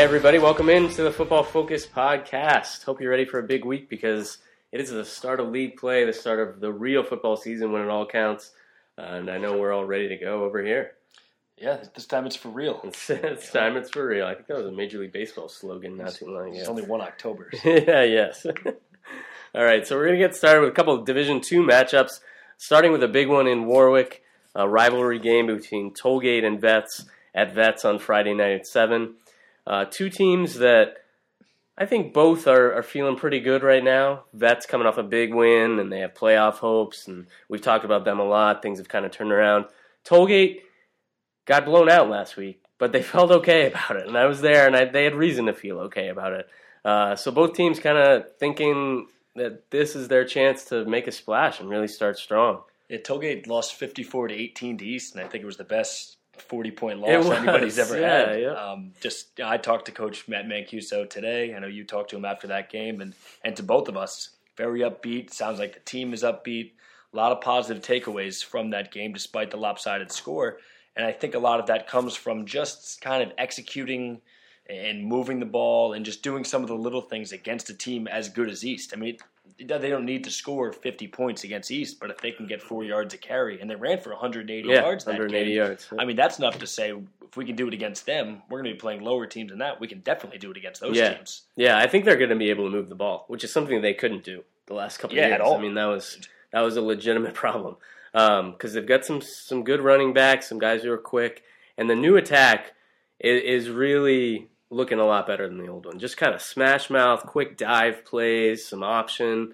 everybody. Welcome into the Football Focus podcast. Hope you're ready for a big week because it is the start of league play, the start of the real football season when it all counts. And I know we're all ready to go over here. Yeah, this time it's for real. It's time it's for real. I think that was a Major League Baseball slogan not too long ago. It's only 1 October. So. Yes. All right, so we're going to get started with a couple of Division II matchups, starting with a big one in Warwick, a rivalry game between Tollgate and Vets at Vets on Friday night at 7. Two teams that I think both are feeling pretty good right now. Vets coming off a big win, and they have playoff hopes, and we've talked about them a lot. Things have kind of turned around. Tollgate got blown out last week, but they felt okay about it, and I was there, and they had reason to feel okay about it. So both teams kind of thinking that this is their chance to make a splash and really start strong. Yeah, Tollgate lost 54-18 to East, and I think it was the best 40-point loss anybody's ever had. Yeah. I talked to Coach Matt Mancuso today. I know you talked to him after that game, and to both of us, very upbeat. Sounds like the team is upbeat. A lot of positive takeaways from that game despite the lopsided score. And I think a lot of that comes from just kind of executing and moving the ball and just doing some of the little things against a team as good as East. I mean, they don't need to score 50 points against East, but if they can get 4 yards a carry, and they ran for 180 yards that 180 game. yards. I mean, that's enough to say if we can do it against them, we're going to be playing lower teams than that. We can definitely do it against those teams. Yeah, I think they're going to be able to move the ball, which is something they couldn't do the last couple of years. At all. I mean, that was a legitimate problem because they've got some good running backs, some guys who are quick, and the new attack is really looking a lot better than the old one. Just kind of smash mouth, quick dive plays, some option,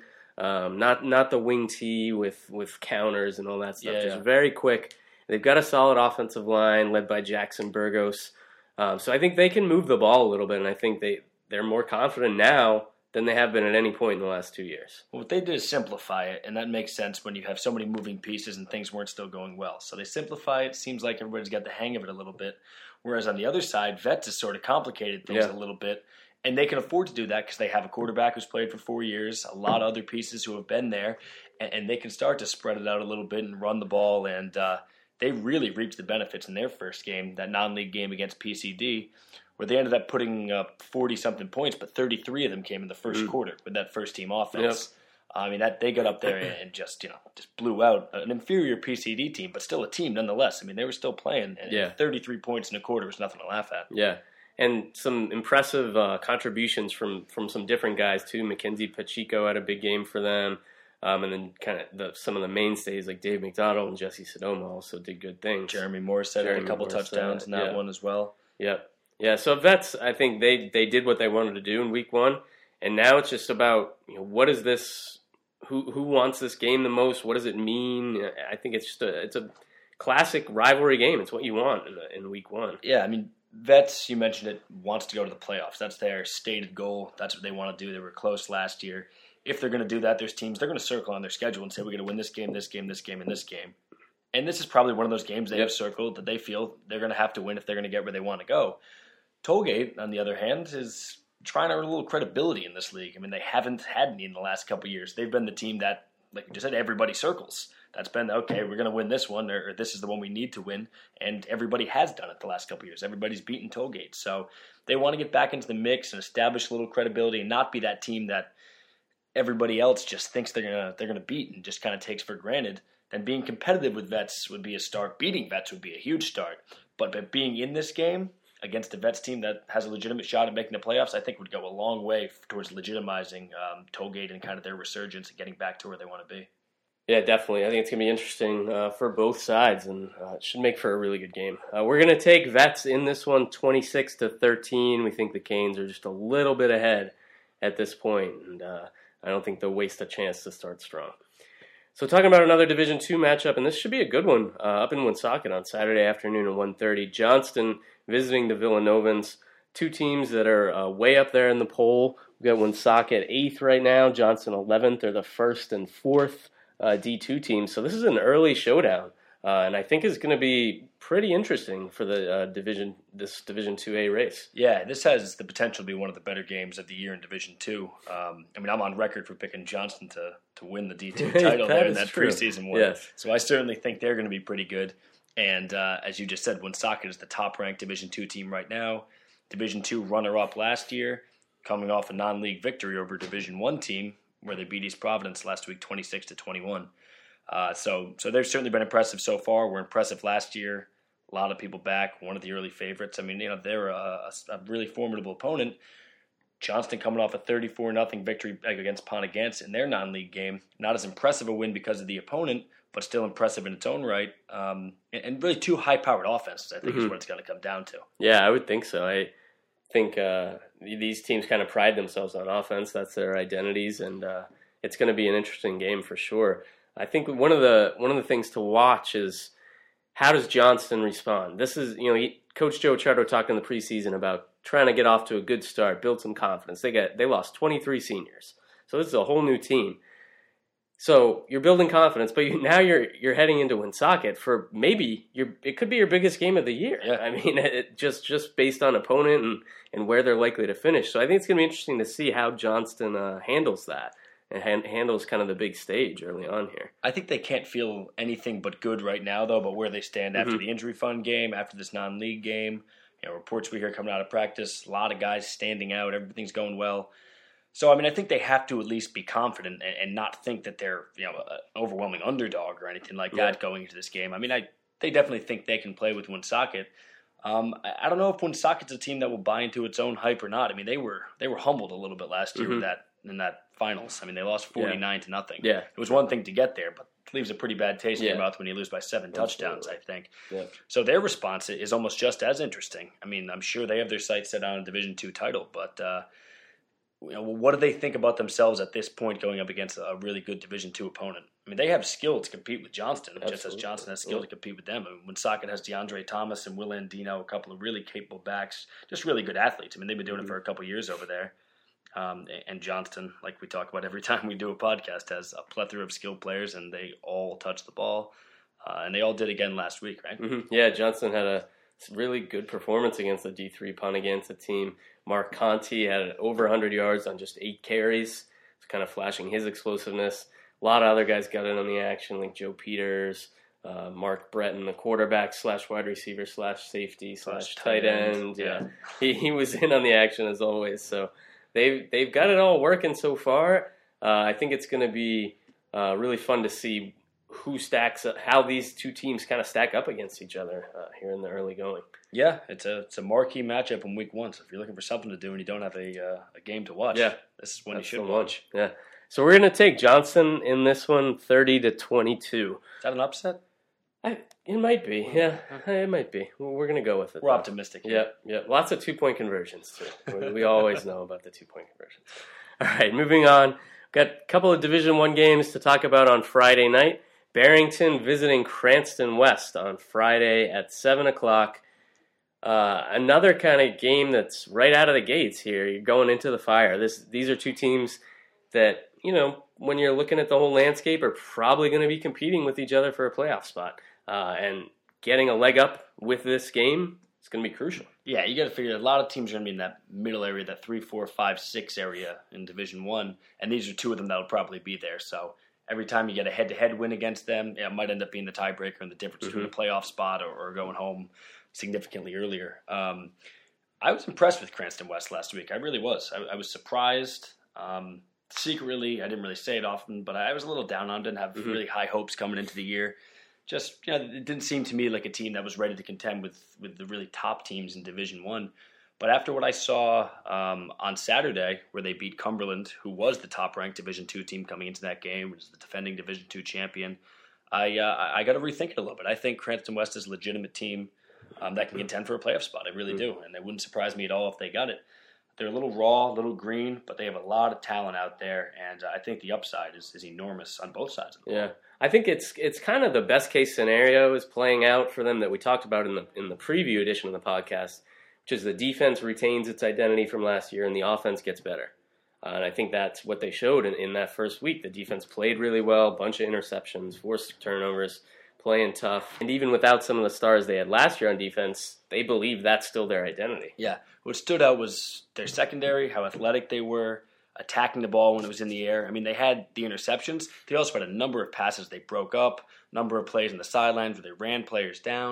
not the wing tee with counters and all that stuff. Just very quick. They've got a solid offensive line led by Jackson Burgos. So I think they can move the ball a little bit, and I think they're more confident now than they have been at any point in the last 2 years. Well, what they did is simplify it, and that makes sense when you have so many moving pieces and things weren't still going well. So they simplify it. Seems like everybody's got the hang of it a little bit. Whereas on the other side, Vets has sort of complicated things a little bit, and they can afford to do that because they have a quarterback who's played for 4 years, a lot of other pieces who have been there, and they can start to spread it out a little bit and run the ball, and they really reaped the benefits in their first game, that non-league game against PCD, where they ended up putting up 40-something points, but 33 of them came in the first quarter with that first-team offense. Yep. I mean, that they got up there and just blew out an inferior PCD team, but still a team nonetheless. I mean, they were still playing, and 33 points in a quarter was nothing to laugh at. Yeah, and some impressive contributions from some different guys, too. Mackenzie Pacheco had a big game for them, and then kind of some of the mainstays like Dave McDonald and Jesse Sodoma also did good things. Jeremy Morissette had a couple touchdowns in that one as well. Yep. Yeah, so Vets, I think they did what they wanted to do in week one, and now it's just about what is this. Who wants this game the most? What does it mean? I think it's a classic rivalry game. It's what you want in week one. Yeah, I mean, Vets, you mentioned it, wants to go to the playoffs. That's their stated goal. That's what they want to do. They were close last year. If they're going to do that, there's teams they're going to circle on their schedule and say, we're going to win this game, this game, this game, and this game. And this is probably one of those games they have circled that they feel they're going to have to win if they're going to get where they want to go. Tollgate, on the other hand, is trying to earn a little credibility in this league. I mean, they haven't had any in the last couple of years. They've been the team that, like you just said, everybody circles. That's been, okay, we're going to win this one, or this is the one we need to win, and everybody has done it the last couple of years. Everybody's beaten Tollgate. So they want to get back into the mix and establish a little credibility and not be that team that everybody else just thinks they're gonna beat and just kind of takes for granted. Then being competitive with Vets would be a start. Beating Vets would be a huge start. But being in this game against a Vets team that has a legitimate shot at making the playoffs, I think would go a long way towards legitimizing Tollgate and kind of their resurgence and getting back to where they want to be. Yeah, definitely. I think it's going to be interesting for both sides, and it should make for a really good game. We're going to take Vets in this one 26-13. We think the Canes are just a little bit ahead at this point, and I don't think they'll waste a chance to start strong. So talking about another Division II matchup, and this should be a good one, up in Woonsocket on Saturday afternoon at 1:30. Johnston visiting the Villanovans, two teams that are way up there in the poll. We've got Woonsocket 8th right now, Johnston 11th. They're the 1st and 4th D2 teams. So this is an early showdown, and I think it's going to be pretty interesting for the Division 2A race. Yeah, this has the potential to be one of the better games of the year in Division 2. I mean, I'm on record for picking Johnston to win the D2 title there in that preseason one. Yes. So I certainly think they're going to be pretty good. And as you just said, Woonsocket is the top-ranked Division 2 team right now. Division II runner-up last year, coming off a non-league victory over a Division I team where they beat East Providence last week 26-21. So they've certainly been impressive so far. Were impressive last year. A lot of people back. One of the early favorites. I mean, they're a really formidable opponent. Johnston coming off a 34-0 victory against Ponegants in their non-league game. Not as impressive a win because of the opponent, but still impressive in its own right. And really two high-powered offenses, I think, is what it's going to come down to. Yeah, I would think so. I think these teams kind of pride themselves on offense. That's their identities, and it's going to be an interesting game for sure. I think one of the things to watch is how does Johnston respond. This is, Coach Joe Chardo talked in the preseason about trying to get off to a good start, build some confidence. They lost 23 seniors, so this is a whole new team. So you're building confidence, but now you're heading into Woonsocket for maybe it could be your biggest game of the year. Yeah. I mean, just based on opponent and where they're likely to finish. So I think it's going to be interesting to see how Johnston handles that and handles kind of the big stage early on here. I think they can't feel anything but good right now, though, about where they stand after the injury fund game, after this non-league game. Reports we hear coming out of practice, a lot of guys standing out, everything's going well. So, I mean, I think they have to at least be confident and not think that they're, an overwhelming underdog or anything like that going into this game. I mean, they definitely think they can play with Woonsocket. I don't know if Woonsocket's a team that will buy into its own hype or not. I mean, they were humbled a little bit last year in that finals. I mean, they lost 49-0. Yeah. It was one thing to get there, but it leaves a pretty bad taste in your mouth when you lose by 7 touchdowns, I think. Yeah. So their response is almost just as interesting. I mean, I'm sure they have their sights set on a Division II title, but what do they think about themselves at this point going up against a really good Division II opponent? I mean, they have skill to compete with Johnston, just as Johnston has skill to compete with them. I mean, Woonsocket has DeAndre Thomas and Will Andino, a couple of really capable backs, just really good athletes. I mean, they've been doing it for a couple of years over there. And Johnston, like we talk about every time we do a podcast, has a plethora of skilled players, and they all touch the ball. And they all did again last week, right? Mm-hmm. Yeah, Johnston had a really good performance against the D3 Ponegants team. Mark Conti had over 100 yards on just 8 carries. It's kind of flashing his explosiveness. A lot of other guys got in on the action, like Joe Peters, Mark Breton, the quarterback / wide receiver / safety / tight end. Yeah, he was in on the action as always. So they've got it all working so far. I think it's going to be really fun to see who stacks up, how these two teams kind of stack up against each other here in the early going. Yeah, it's a marquee matchup in week 1. So if you're looking for something to do and you don't have a game to watch, this is when you should watch. Yeah. So we're going to take Johnston in this one, 30-22. Is that an upset? It might be. Yeah, it might be. We're going to go with it. We're optimistic. Yeah. Lots of 2-point conversions too. We always know about the 2-point conversions. All right, moving on. Got a couple of Division I games to talk about on Friday night. Barrington visiting Cranston West on Friday at 7 o'clock. Another kind of game that's right out of the gates here. You're going into the fire. These are two teams that, when you're looking at the whole landscape, are probably going to be competing with each other for a playoff spot. And getting a leg up with this game is going to be crucial. Yeah, you got to figure a lot of teams are going to be in that middle area, that 3, 4, 5, 6 area in Division I, and these are two of them that will probably be there. So every time you get a head-to-head win against them, it might end up being the tiebreaker and the difference between a playoff spot or going home significantly earlier. I was impressed with Cranston West last week. I really was. I was surprised. Secretly, I didn't really say it often, but I was a little down on it and have really high hopes coming into the year. Just, it didn't seem to me like a team that was ready to contend with the really top teams in Division I. But after what I saw on Saturday, where they beat Cumberland, who was the top-ranked Division II team coming into that game, which is the defending Division II champion, I got to rethink it a little bit. I think Cranston West is a legitimate team that can contend for a playoff spot. I really do, and it wouldn't surprise me at all if they got it. They're a little raw, a little green, but they have a lot of talent out there, and I think the upside is enormous on both sides of the ball. Yeah, I think it's kind of the best case scenario is playing out for them that we talked about in the preview edition of the podcast, which is the defense retains its identity from last year and the offense gets better. And I think that's what they showed in that first week. The defense played really well, bunch of interceptions, forced turnovers, playing tough. And even without some of the stars they had last year on defense, they believe that's still their identity. Yeah. What stood out was their secondary, how athletic they were, attacking the ball when it was in the air. I mean, they had the interceptions. They also had a number of passes they broke up, number of plays on the sidelines where they ran players down.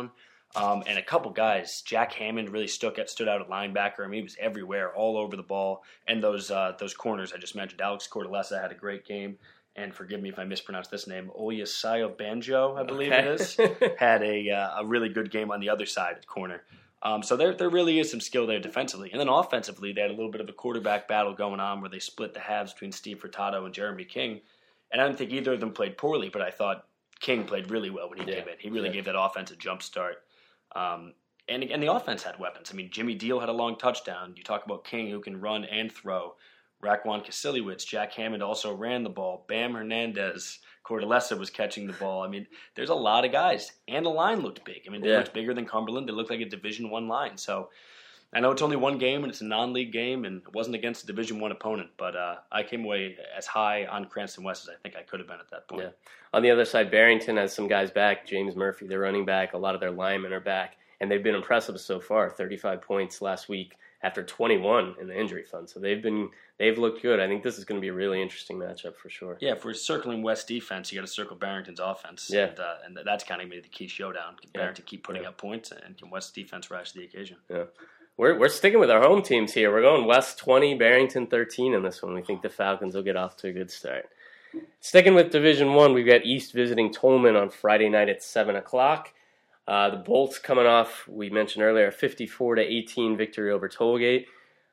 And a couple guys, Jack Hammond really stood out at linebacker. I mean, he was everywhere, all over the ball. And those corners I just mentioned, Alex Cortellessa had a great game. And forgive me if I mispronounce this name, Oyasayo Banjo, I believe it is, had a really good game on the other side at corner. So there really is some skill there defensively. And then offensively, they had a little bit of a quarterback battle going on where they split the halves between Steve Furtado and Jeremy King. And I don't think either of them played poorly, but I thought King played really well when he came in. He really gave that offense a jump start. And the offense had weapons. I mean, Jimmy Deal had a long touchdown. You talk about King, who can run and throw. Raquan Kasiliewicz, Jack Hammond also ran the ball. Bam Hernandez, Cortellessa was catching the ball. I mean, there's a lot of guys. And the line looked big. I mean, they looked bigger than Cumberland. They looked like a Division I line. So I know it's only one game, and it's a non-league game, and it wasn't against a Division I opponent. But I came away as high on Cranston West as I think I could have been at that point. Yeah. On the other side, Barrington has some guys back. James Murphy, their running back. A lot of their linemen are back. And they've been impressive so far. 35 points last week after 21 in the injury fund. So they've looked good. I think this is going to be a really interesting matchup for sure. Yeah, if we're circling West defense, you got to circle Barrington's offense. Yeah. And that's kind of going to be the key showdown. Can Barrington keep putting up points, and can West defense rise to the occasion? Yeah. We're sticking with our home teams here. We're going West 20, Barrington 13 in this one. We think the Falcons will get off to a good start. Sticking with Division I, we've got East visiting Tolman on Friday night at 7 o'clock. The Bolts coming off, we mentioned earlier, a 54-18 victory over Tollgate.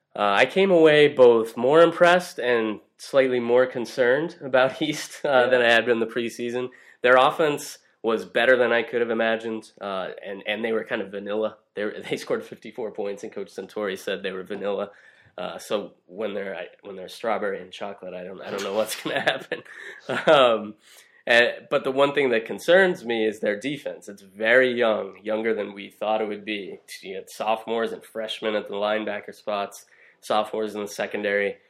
I came away both more impressed and slightly more concerned about East than I had been the preseason. Their offense was better than I could have imagined, and they were kind of vanilla. They scored 54 points, and Coach Santori said they were vanilla. So when they're strawberry and chocolate, I don't know what's going to happen. But the one thing that concerns me is their defense. It's very young, younger than we thought it would be. You had sophomores and freshmen at the linebacker spots, sophomores in the secondary.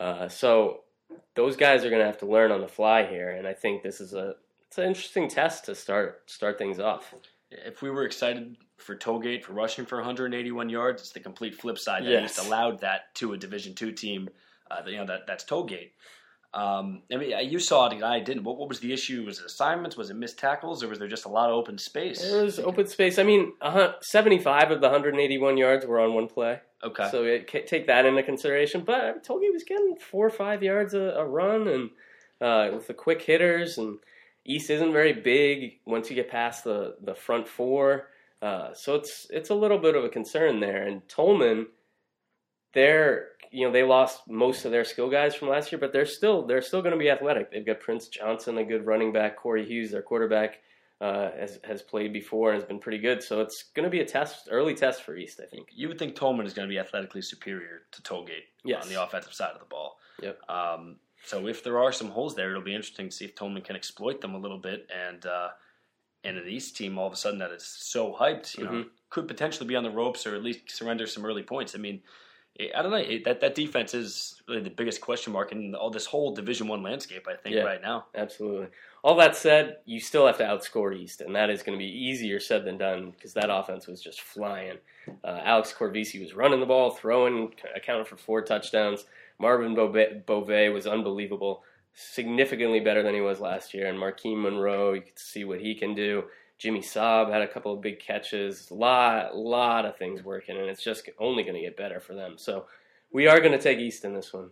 So those guys are going to have to learn on the fly here, and I think this is it's an interesting test to start things off. If we were excited for Tollgate for rushing for 181 yards, it's the complete flip side. They just allowed that to a Division II team. That's Tollgate. I mean, you saw it, and I didn't. What was the issue? Was it assignments? Was it missed tackles? Or was there just a lot of open space? There was open space. I mean, 75 of the 181 yards were on one play. Okay. So take that into consideration. But Tollgate was getting 4 or 5 yards a run, and with the quick hitters. And East isn't very big once you get past the front four. So it's a little bit of a concern there. And Tolman, they lost most of their skill guys from last year, but they're still going to be athletic. They've got Prince Johnson, a good running back. Corey Hughes, their quarterback, has played before and has been pretty good. So it's going to be early test for East, I think. You would think Tolman is going to be athletically superior to Tollgate on the offensive side of the ball. Yep. So if there are some holes there, it'll be interesting to see if Tolman can exploit them a little bit. And an East team all of a sudden that is so hyped, could potentially be on the ropes or at least surrender some early points. I mean, I don't know. That defense is really the biggest question mark in all this whole Division I landscape, I think, right now. Absolutely. All that said, you still have to outscore East, and that is going to be easier said than done because that offense was just flying. Alex Corvisi was running the ball, throwing, accounted for 4 touchdowns. Marvin Beauvais was unbelievable, significantly better than he was last year. And Markeem Monroe, you could see what he can do. Jimmy Saab had a couple of big catches, a lot of things working, and it's just only going to get better for them. So we are going to take East in this one,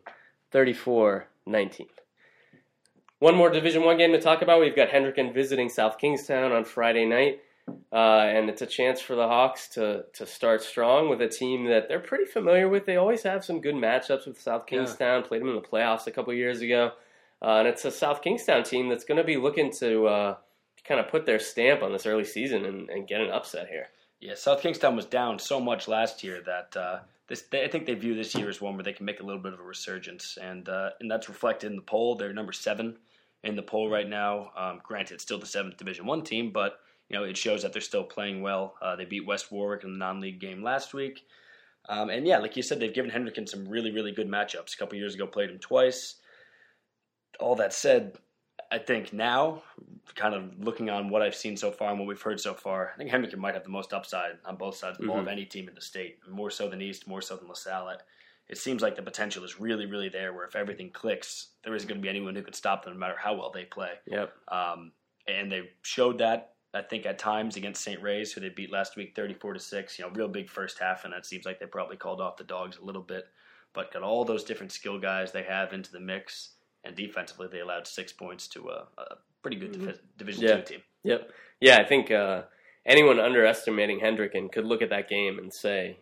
34-19. One more Division I game to talk about. We've got Hendricken visiting South Kingstown on Friday night, and it's a chance for the Hawks to start strong with a team that they're pretty familiar with. They always have some good matchups with South Kingstown, played them in the playoffs a couple of years ago, and it's a South Kingstown team that's going to be looking to kind of put their stamp on this early season and get an upset here. Yeah, South Kingstown was down so much last year that I think they view this year as one where they can make a little bit of a resurgence, and that's reflected in the poll. They're number 7 in the poll right now. Granted, it's still the 7th Division I team, but it shows that they're still playing well. They beat West Warwick in the non-league game last week, and yeah, like you said, they've given Hendricken some really, really good matchups. A couple years ago, played them twice. All that said, I think now, kind of looking on what I've seen so far and what we've heard so far, I think Hendricken might have the most upside on both sides of the ball of any team in the state, more so than East, more so than LaSalle. It seems like the potential is really, really there, where if everything clicks, there isn't going to be anyone who can stop them no matter how well they play. Yep. And they showed that I think at times against St. Ray's, who they beat last week 34-6, real big first half, and that seems like they probably called off the Dogs a little bit. But got all those different skill guys they have into the mix, and defensively they allowed 6 points to a pretty good Division II team. Yep. Yeah, I think anyone underestimating Hendricken could look at that game and say,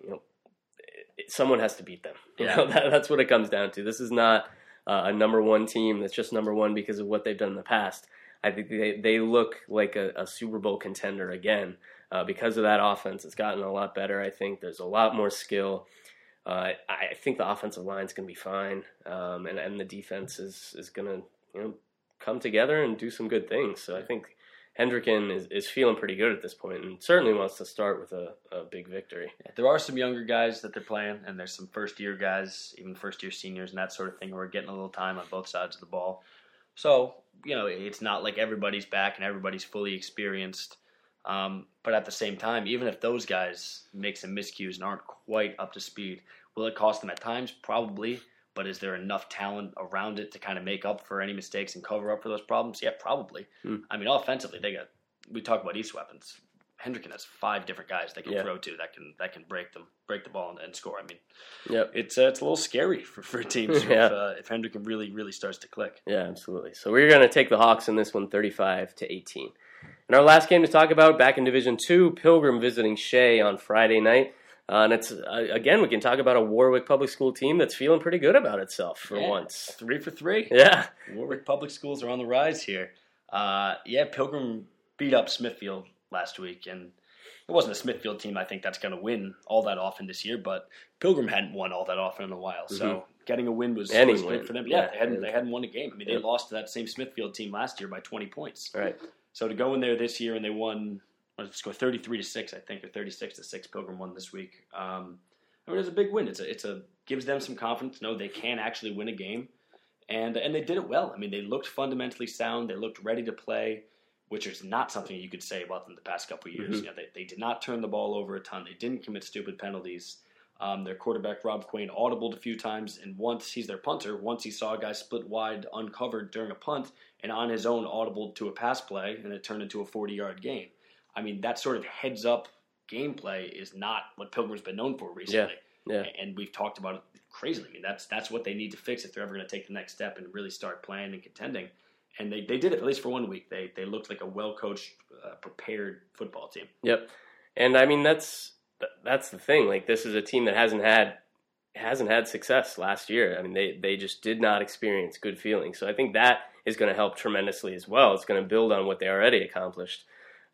someone has to beat them. That's what it comes down to. This is not a number one team that's just number one because of what they've done in the past. I think they look like a Super Bowl contender again because of that offense. It's gotten a lot better, I think. There's a lot more skill. I think the offensive line's going to be fine, and the defense is going to come together and do some good things. So I think Hendricken is feeling pretty good at this point and certainly wants to start with a big victory. Yeah, there are some younger guys that they're playing, and there's some first-year guys, even first-year seniors and that sort of thing, who are getting a little time on both sides of the ball. So, it's not like everybody's back and everybody's fully experienced. But at the same time, even if those guys make some miscues and aren't quite up to speed, will it cost them at times? Probably. But is there enough talent around it to kind of make up for any mistakes and cover up for those problems? Yeah, probably. I mean, offensively, we talk about East weapons. Hendricken has 5 different guys they can throw to that can break the ball and score. I mean, it's a little scary for teams if Hendricken really, really starts to click. Yeah, absolutely. So we're going to take the Hawks in this one 35-18. And our last game to talk about, back in Division II, Pilgrim visiting Shea on Friday night. And it's, again, we can talk about a Warwick Public School team that's feeling pretty good about itself for once. 3 for 3. Yeah. Warwick Public Schools are on the rise here. Pilgrim beat up Smithfield last week, and it wasn't a Smithfield team I think that's going to win all that often this year, but Pilgrim hadn't won all that often in a while, so getting a win was great for them. Yeah, they hadn't won a game. I mean, they lost to that same Smithfield team last year by 20 points. Right. So to go in there this year and they won, let's go 33-6, I think, or 36-6. Pilgrim won this week. I mean, it's a big win. It's a gives them some confidence to know they can actually win a game, and they did it well. I mean, they looked fundamentally sound. They looked ready to play, which is not something you could say about them the past couple of years. They did not turn the ball over a ton. They didn't commit stupid penalties. Their quarterback, Rob Quain, audibled a few times, and once he's their punter, once he saw a guy split wide uncovered during a punt, and on his own audibled to a pass play, and it turned into a 40-yard gain. I mean, that sort of heads-up gameplay is not what Pilgrim's been known for recently. Yeah. And we've talked about it crazily. I mean, that's what they need to fix if they're ever going to take the next step and really start playing and contending. And they did it, at least for 1 week. They looked like a well-coached, prepared football team. Yep. And, I mean, that's the thing. Like, this is a team that hasn't had success last year. I mean, they just did not experience good feelings. So I think that is going to help tremendously as well. It's going to build on what they already accomplished.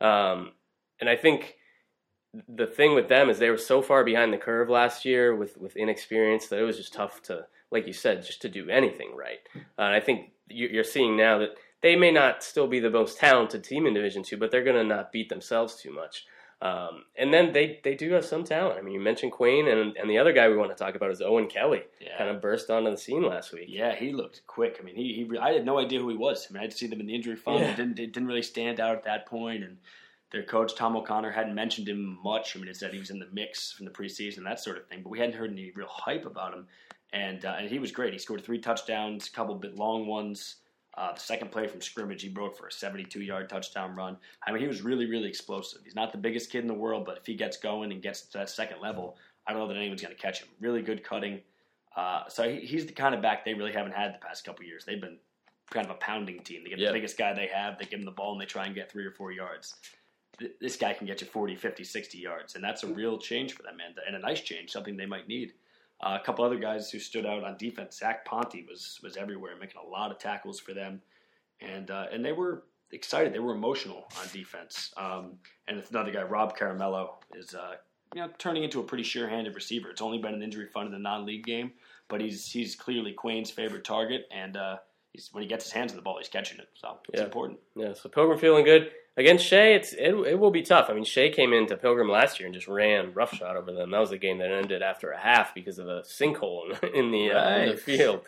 And I think the thing with them is they were so far behind the curve last year with inexperience that it was just tough to, like you said, just to do anything right. And I think you're seeing now that they may not still be the most talented team in Division II, but they're going to not beat themselves too much. And then they do have some talent. I mean, you mentioned Quain, and the other guy we want to talk about is Owen Kelly. Yeah. Kind of burst onto the scene last week. Yeah, he looked quick. I mean, I had no idea who he was. I mean, I'd seen him in the injury fund. Yeah. It didn't really stand out at that point, and their coach, Tom O'Connor, hadn't mentioned him much. I mean, it said he was in the mix from the preseason, that sort of thing, but we hadn't heard any real hype about him. And he was great. He scored 3 touchdowns, a couple bit long ones. The second play from scrimmage, he broke for a 72-yard touchdown run. I mean, he was really, really explosive. He's not the biggest kid in the world, but if he gets going and gets to that second level, I don't know that anyone's going to catch him. Really good cutting. So he's the kind of back they really haven't had the past couple of years. They've been kind of a pounding team. They get the biggest guy they have, they give him the ball, and they try and get 3 or 4 yards. This guy can get you 40, 50, 60 yards, and that's a real change for them, and a nice change, something they might need. A couple other guys who stood out on defense. Zach Ponte was everywhere, making a lot of tackles for them, and they were excited. They were emotional on defense. And another guy, Rob Caramello, is turning into a pretty sure-handed receiver. It's only been an injury fund in the non-league game, but he's clearly Quain's favorite target, and when he gets his hands on the ball, he's catching it. So it's important. Yeah. So Pilgrim feeling good. Against Shea, it will be tough. I mean, Shea came into Pilgrim last year and just ran roughshod over them. That was a game that ended after a half because of a sinkhole in the field.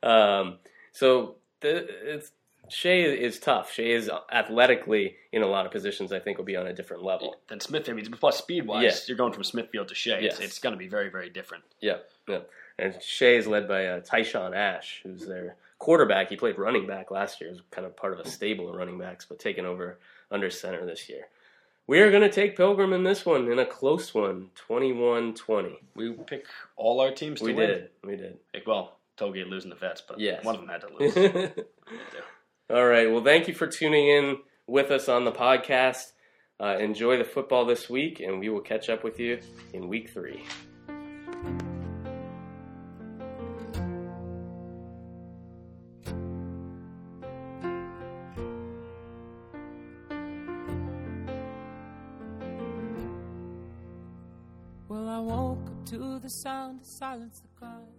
Shea is tough. Shea is athletically in a lot of positions. I think will be on a different level than Smith. I mean, plus speed-wise, you're going from Smithfield to Shea. Yes. It's going to be very, very different. Yeah. And Shea is led by Tyshawn Ash, who's their quarterback. He played running back last year. He was kind of part of a stable of running backs, but taken over under center this year. We are going to take Pilgrim in this one, in a close one, 21-20. We pick all our teams to win. We did. Well, Tollgate losing the vets, but yes. One of them had to lose. All right. Well, thank you for tuning in with us on the podcast. Enjoy the football this week, and we will catch up with you in week 3. Well, I woke up to the sound of silence that cut